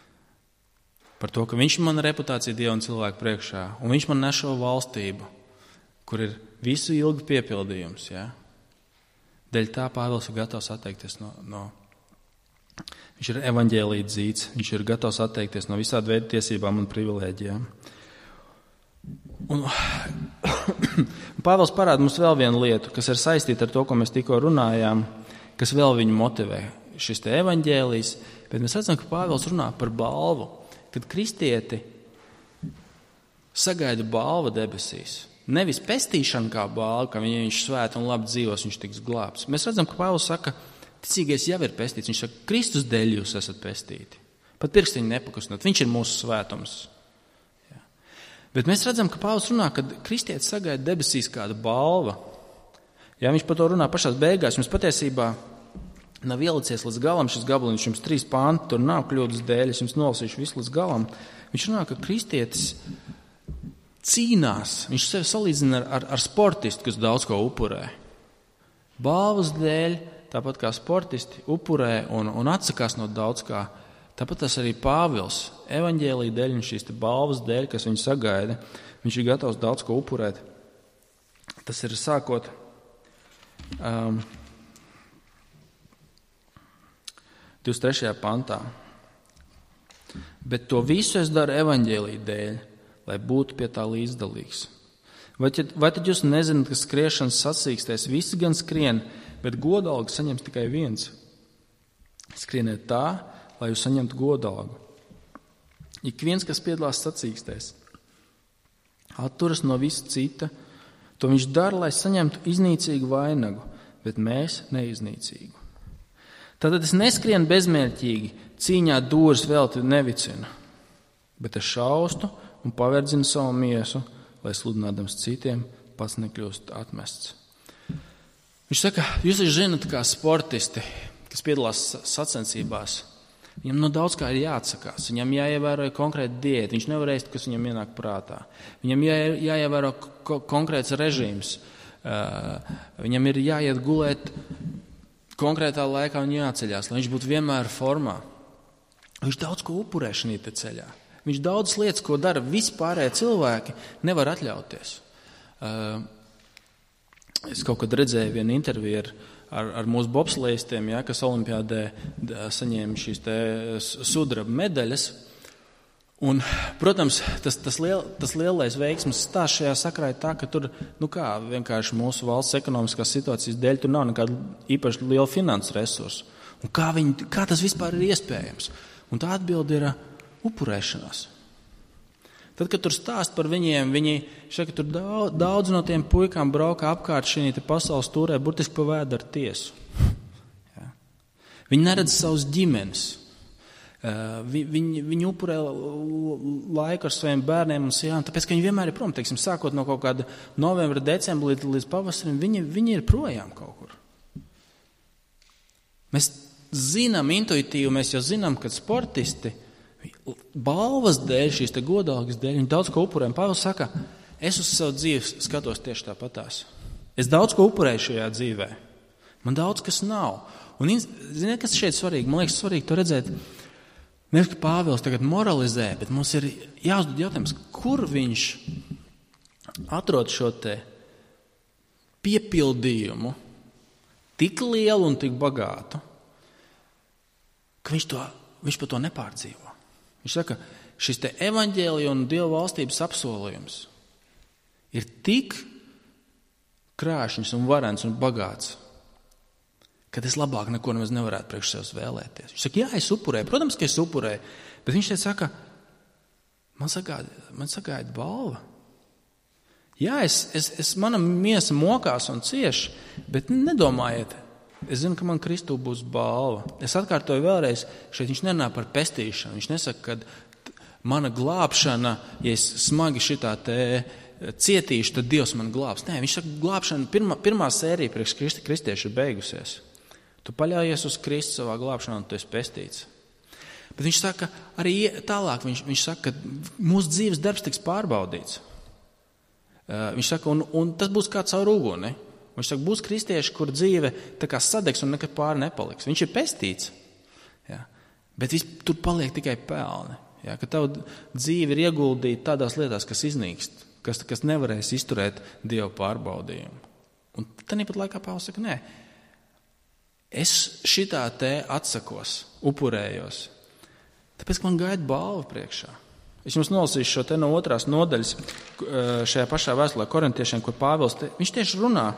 par to, ka viņš man reputācija Dieva un cilvēku priekšā, un viņš man nes šo valstību, kur ir visu ilgu piepildījums. Jā. Dēļ tā Pāvils ir gatavs atteikties no, no viņš ir evaņģēlija dzīts, viņš ir gatavs atteikties no visāda veida tiesībām un privilēģijām. Un Pāvils parāda mums vēl vienu lietu, kas ir saistīta ar to, ko mēs tikko runājām, kas vēl viņu motivē. Šis te evaņģēlijs, bet mēs redzam, ka Pāvils runā par balvu, kad kristieti sagaida balva debesīs. Nevis pestīšana kā balva, ka viņš svēt un labi dzīvos, viņš tiks glābts. Mēs redzam, ka Pāvils saka, ticīgais jau ir pestīts. Viņš saka, Kristus dēļ jūs esat pestīti. Pat pirkstiņu nepakustinot. Viņš ir mūsu svētums. Jā. Bet mēs redzam, ka Pāvils runā, kad kristietis sagaida debesīs kāda balva. Jā, viņš par to runā pašās beigās. Jums patiesībā nav ielicies līdz galam šis gabaliņš. Jums trīs panti, tur nav kļūdas dēļ. Es jums nolasīšu visu līdz galam. Viņš runā, ka kristietis cīnās. Viņš sevi salīdzina ar, ar, ar sportistu, kas daudz ko upurē. Balvas dēļ, tāpat kā sportisti upurē un, un atsakās no daudz kā, tāpat tas arī Pāvils, evaņģēlija dēļ un šīs balvas dēļ, kas viņu sagaida, viņš ir gatavs daudz ko upurēt. Tas ir sākot, um, divdesmit trešajā pantā. Bet to visu es daru evaņģēlija dēļ, lai būtu pie tā līdzdalīgs. Vai, vai tad jūs nezināt, ka skriešanas sacīkstēs visi gan skrien, bet godalgu saņems tikai viens? Skrieniet tā, lai jūs saņemtu godalgu. Ik viens, kas piedalās sacīkstēs, atturas no visa cita, to viņš dara, lai saņemtu iznīcīgu vainagu, bet mēs neiznīcīgu. Tātad es neskrienu bezmērķīgi, cīņā dūris velti nevicinu, bet es šaustu un paverdzinu savu miesu, lai sludinādams citiem pats nekļūst atmests. Viņš saka, jūs zināt, kā sportisti, kas piedalās sacensībās, viņam no daudz kā ir jāatsakās, viņam jāievēro konkrēta diēta, viņš nevar ēst, kas viņam ienāk prātā. Viņam jā, jāievēro ko, konkrēts režīms, uh, viņam ir jāiet gulēt konkrētā laikā un jāceļās, lai viņš būtu vienmēr formā. Viņš daudz ko upurē šajā te ceļā. Viņš daudz lietas, ko dara vispārējie cilvēki, nevar atļauties. Uh, es kaut kad redzēju vienu interviju ar Ar, ar mūsu bobslejistiem, ja, kas olimpiādē saņēma šīs te sudraba medaļas. Un, protams, tas, tas, liel, tas lielais veiksmes stāsts šajā sakrā ir tā, ka tur, nu kā, vienkārši mūsu valsts ekonomiskās situācijas dēļ tur nav nekāda īpaši liela finanses resursa. Un kā, viņi, kā tas vispār ir iespējams? Un tā atbilde ir upurēšanās. Tad, kad tur stāst par viņiem, viņi šeit, ka tur daudz, daudz no tiem puikām brauka apkārt šī pasaules turē, burtiski pa vēdera tiesu. Ja. Viņi neredz savus ģimenes. Viņi, viņi, viņi upurē laiku ar saviem bērniem un sievām, tāpēc, ka viņi vienmēr ir prom, teiksim, sākot no kaut kāda novembra, decembra līdz, līdz pavasarim, viņi, viņi ir projām kaut kur. Mēs zinām intuitīvi, mēs jau zinām, ka sportisti balvas dēļ, šīs te godalgas dēļ, viņi daudz ko upurē. Pāvils saka, es uz savu dzīvi skatos tieši tāpatās. Es daudz ko upurēju šajā dzīvē. Man daudz kas nav. Un, ziniet, kas šeit svarīgi? Man liekas svarīgi to redzēt. Nevis, ka Pāvils tagad moralizē, bet mums ir jāuzdod jautājums, kur viņš atrod šo te piepildījumu tik lielu un tik bagātu, ka viņš, to, viņš par to nepārdzīvo. Viņš saka, šis te evaņģēlija un Dieva valstības apsolījums ir tik krāšņs un varens un bagāts, ka es labāk neko nemaz nevarētu priekš sevis vēlēties. Viņš saka, jā, es upurēju, protams, ka es upurēju, bet viņš te saka, man sagaida, man sagaida balva. Jā, es, es, es, mana miesa mokās un cieš, bet nedomājiet, es zinu, ka man Kristū būs balva. Es atkārtoju vēlreiz, šeit viņš nerunā par pestīšanu. Viņš nesaka, ka mana glābšana, ja es smagi šitā te cietīšu, tad Dievs man glābs. Nē, viņš saka, glābšana, pirmā, pirmā sērija priekš kristi, kristieši ir beigusies. Tu paļaujies uz Kristu savā glābšanā un tu esi pestīts. Bet viņš saka, arī tālāk, viņš, viņš saka, ka mūsu dzīves darbs tiks pārbaudīts. Viņš saka, un, un tas būs kā caur uguni. Viņš saka, būs kristieši, kur dzīve tā kā sadegs un nekad pāri nepaliks. Viņš ir pestīts, ja, bet vis, tur paliek tikai pelni. Ja, ka tava dzīve ir ieguldīta tādās lietās, kas iznīkst, kas, kas nevarēs izturēt Dieva pārbaudījumu. Un tad pat laikā Pāvils saka, nē, es šitā te atsakos, upurējos, tāpēc, ka man gaida balva priekšā. Es jums nolasīšu šo te no otrās nodaļas šajā pašā vēstulē korintiešiem, kur Pāvils, te, viņš tieši runā,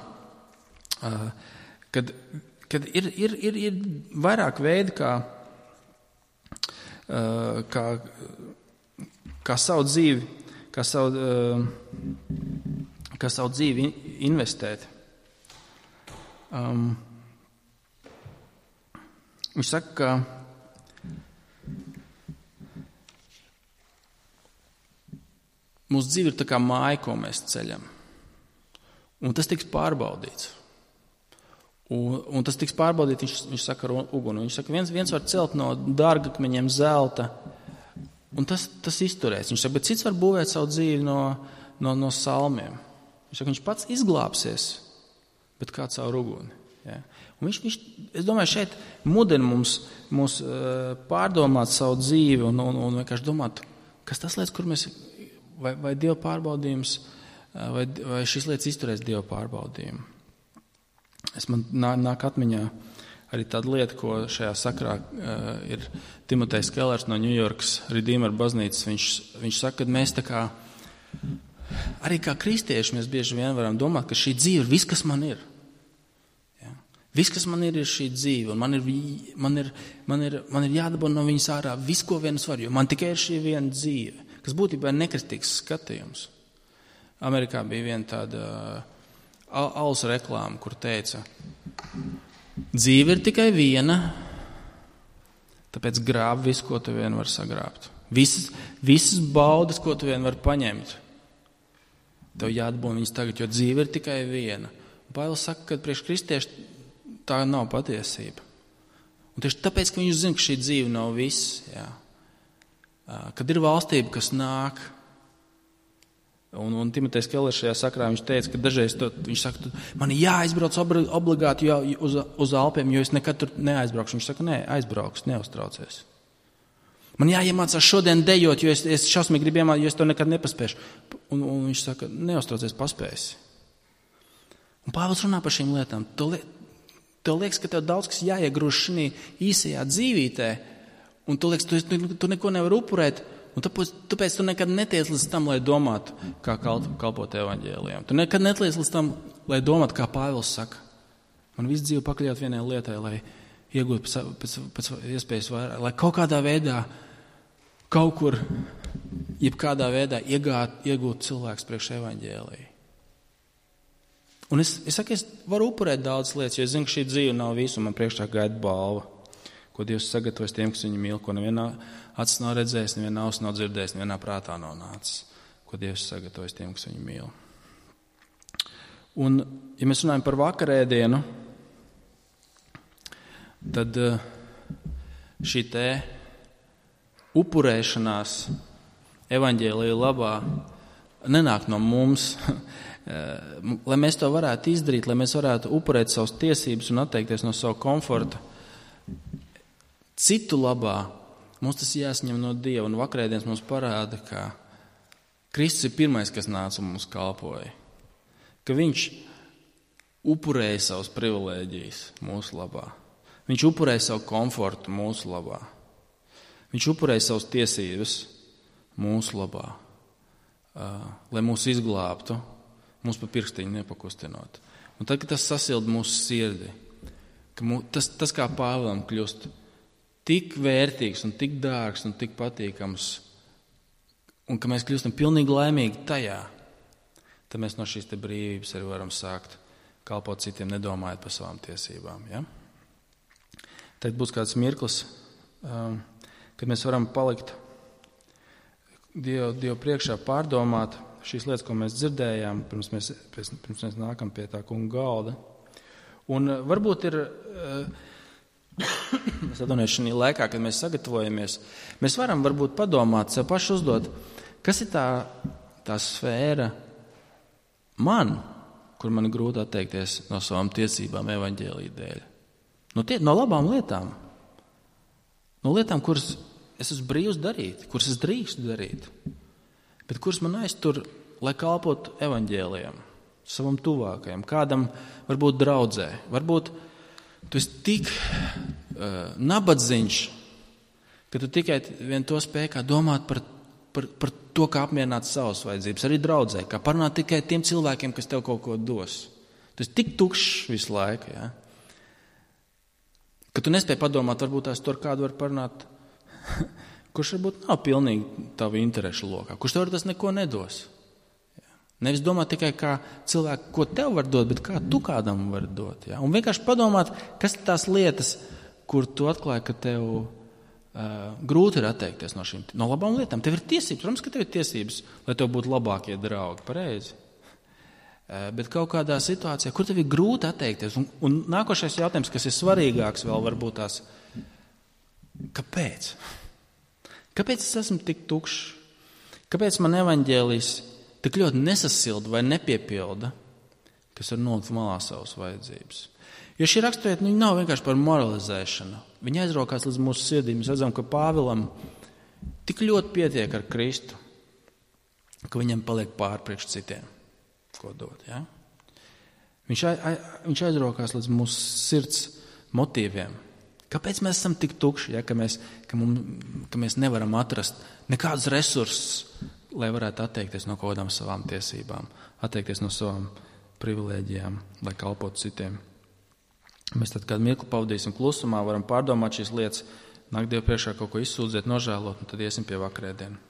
kad, kad ir, ir, ir, ir vairāk veidi, kā, kā, kā savu dzīvi, kā savu, kā savu dzīvi investēt. Um, viņš saka, ka mūsu dzīve ir tā kā māja, ko mēs ceļam. Un tas tiks pārbaudīts. Un, un tas tiks pārbaudīts, viņš, viņš saka ar uguni. Viņš saka, viens, viens var celt no dārgakmeņiem zelta, un tas, tas izturēs. Viņš saka, bet cits var būvēt savu dzīvi no, no, no salmiem. Viņš saka, viņš pats izglābsies, bet kā caur uguni. Ja? Un viņš, viņš, es domāju, šeit mudina mums, mums pārdomāt savu dzīvi un, un, un vienkārši domāt, kas tas lietas, kur mēs, vai, vai Dieva pārbaudījums, vai, vai šīs lietas izturēs Dieva pārbaudījumu. Es man nāk atmiņā arī tāda lieta, ko šajā sakrā uh, ir Timotejs Kellers no Ņujorkas Redeemer baznīcas. Viņš, viņš saka, ka mēs tā kā, arī kā kristieši, mēs bieži vien varam domāt, ka šī dzīve ir viss, kas man ir. Ja? Viss, kas man ir, ir šī dzīve, un man ir, man ir, man ir, man ir jādabū no viņas ārā viss, ko vien es varu, jo man tikai ir šī viena dzīve, kas būtībā ir nekristīgs skatījums. Amerikā bija viena tāda uh, alus reklāma, kur teica, dzīve ir tikai viena, tāpēc grāb visu, ko tu vien var sagrābt. Visas, visas baudas, ko tu vien var paņemt. Tev jāatbūna viņas tagad, jo dzīve ir tikai viena. Pāvils saka, ka priekš kristieši tā nav patiesība. Un tieši tāpēc, ka viņš zina, ka šī dzīve nav viss, jā. Kad ir valstība, kas nāk, Un, un Timotejs Kellers šajā sakrā viņš teica, ka dažreiz to, viņš saka, man ir jāaizbrauc obligāti jau uz, uz Alpiem, jo es nekad tur neaizbraukšu. Viņš saka, nē, aizbrauks, neuztraucies. Man jāiemācās šodien dejot, jo es, es šausmīgi gribu iemācīt, jo es to nekad nepaspēšu. Un, un viņš saka, neuztraucies, paspēsi. Un Pāvils runā par šīm lietām. Tev, tev liekas, ka tev daudz kas jāiegrūž šī īsajā dzīvītē, un tu liekas, tu, tu, tu neko nevar upurēt. Un tāpēc, tāpēc tu nekad netiec līdz tam, lai domātu, kā kalpot evaņģēlijam. Tu nekad netiec līdz tam, lai domātu, kā Pāvils saka. Man visu dzīvi pakļaut vienai lietai, lai iegūtu pēc, pēc, pēc iespējas vairāk, lai kaut kādā veidā, kaut kur, jebkādā veidā iegāt, iegūt cilvēks priekš evaņģēliju. Un es, es saku, es varu upurēt daudz lietas, jo es zinu, ka šī dzīve nav visu, un man priekšā gaida balva, ko Dievs sagatavojas tiem, kas viņu mīl, ko nevienā acis nav redzējis, nevienā auss nav dzirdējis, nevienā prātā nav nācis, ko Dievs sagatavojas tiem, kas viņu mīl. Un, ja mēs runājam par vakarēdienu, tad šī te upurēšanās evaņģēlija labā nenāk no mums, lai mēs to varētu izdarīt, lai mēs varētu upurēt savas tiesības un atteikties no savu komforta. Citu labā mums tas jāsaņem no Dieva, un vakarēdienas mums parāda, ka Kristus ir pirmais, kas nāca un mums kalpoja. Ka viņš upurēja savas privilēģijas mūsu labā. Viņš upurēja savu komfortu mūsu labā. Viņš upurēja savas tiesības mūsu labā, lai mūs izglābtu, mūs pa pirkstiņu nepakustinot. Un tad, kad tas sasilda mūsu sirdi, ka mūs, tas, tas kā Pāvilam kļūst tik vērtīgs un tik dārgs un tik patīkams, un ka mēs kļūstam pilnīgi laimīgi tajā, tad mēs no šīs te brīvības arī varam sākt kalpot citiem, nedomājot par savām tiesībām. Ja? Tad būs kāds mirklis, kad mēs varam palikt Dievu, Dievu priekšā, pārdomāt šīs lietas, ko mēs dzirdējām, pirms mēs, pirms mēs nākam pie tā kunga galda. Un varbūt ir... Es atdomāju, šī laikā, kad mēs sagatavojamies, mēs varam varbūt padomāt, sev paši uzdot, kas ir tā, tā sfēra man, kur man ir grūti atteikties no savām tiesībām evaņģēlija dēļ. No, tie, no labām lietām. No lietām, kuras es esmu brīvs darīt, kuras es drīkstu darīt, bet kuras man aiztur, lai kalpotu evaņģēlijam, savam tuvākajam, kādam varbūt draudzē, varbūt tu esi tik uh, nabadzīgs, ka tu tikai vien to spēj kā domāt par, par, par to, kā apmierināt savas vajadzības, arī draudzē, kā parunāt tikai tiem cilvēkiem, kas tev kaut ko dos. Tu esi tik tukšs visu laiku, ja? Ka tu nespēj padomāt, varbūt tās tur kādu var parunāt, kurš varbūt nav pilnīgi tavu interešu lokā, kurš tev tas neko nedos. Nevis domāt tikai kā cilvēku, ko tev var dot, bet kā tu kādam var dot. Ja? Un vienkārši padomāt, kas ir tās lietas, kur tu atklāji, ka tev uh, grūti ir atteikties no šīm, no labām lietām. Tev ir tiesības, protams, ka tev ir tiesības, lai tev būtu labākie draugi, pareizi. Uh, bet kaut kādā situācijā, kur tev ir grūti atteikties. Un, un nākošais jautājums, kas ir svarīgāks vēl varbūt tās, kāpēc? Kāpēc es esmu tik tukšs? Kāpēc man evaņģēlijs tik ļoti nesasilda vai nepiepilda, kas var nolikt malā savas vajadzības. Jo šī raksturvieta nu, nav vienkārši par moralizēšanu. Viņa aizraukās līdz mūsu sirdīm. Mēs redzam, ka Pāvilam tik ļoti pietiek ar Kristu, ka viņam paliek pāri priekš citiem, ko dot. Ja? Viņš, ai, viņš aizraukās līdz mūsu sirds motīviem. Kāpēc mēs esam tik tukši, ja, ka, mēs, ka, mums, ka mēs nevaram atrast nekādus resursus, lai varētu atteikties no kaut kādām savām tiesībām, atteikties no savām privilēģijām, lai kalpotu citiem. Mēs tad kādu mirkli pavadīsim klusumā, varam pārdomāt šīs lietas, nākt Dievu priekšā kaut ko izsūdzēt, nožēlot, un tad iesim pie vakarēdienu.